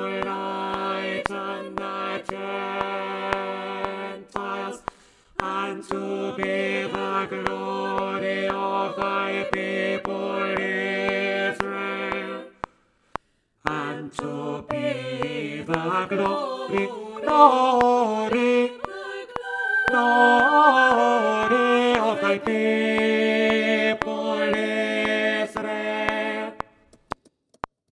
lighten the Gentiles, and to be the glory of thy people Israel, and to be the glory of thy people